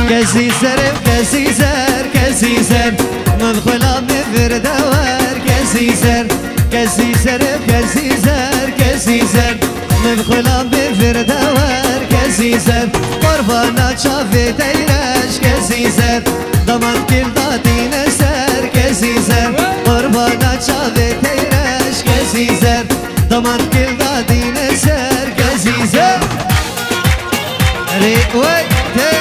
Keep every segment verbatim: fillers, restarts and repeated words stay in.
كسيسر كسيسر كسيسر مدخلة بفردوار كسيسر كسيسر كسيسر كسيسر مدخلة بفردوار كسيسر قربانا شافي تيرش كسيسر ضمان كل ضاتي نسر كسيسر قربانا شافي تيرش كسيسر ضمان كل ضاتي نسر كسيسر ريق ويتي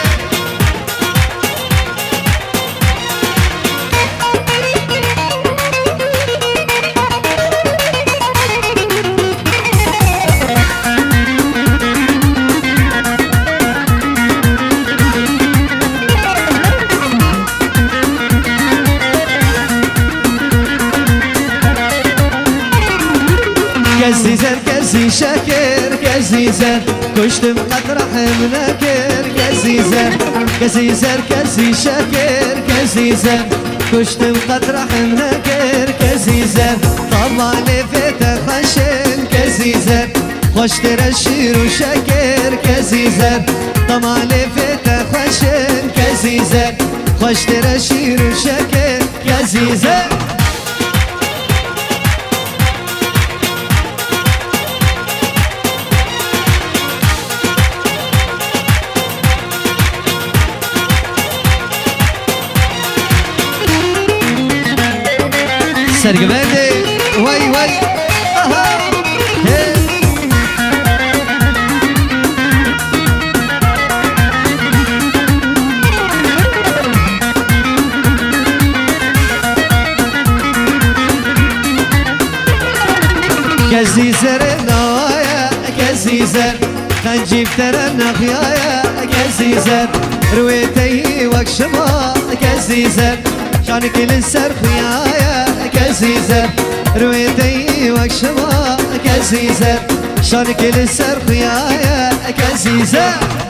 كسيسر كسي شاكر كسيسر كشتم قطرح منكر كسيسر كسيسر كسي شاكر كسيسر كشتم قطرح منكر كسيسر طبعا لفت خشن كسيسر خوش ترشير وشاكر كسيسر طبعا لفت خشن كسيسر خوش ترشير وشاكر كسيسر سرقبندي وي وي اها كسيسر نوايا كسيسر خنجيب ترى النخيايا كسيسر رويتي وكشما كسيسر شانك للسر خيايا كسيسر رويتي وكشما كسيسر شانك للسر خيايا كسيسر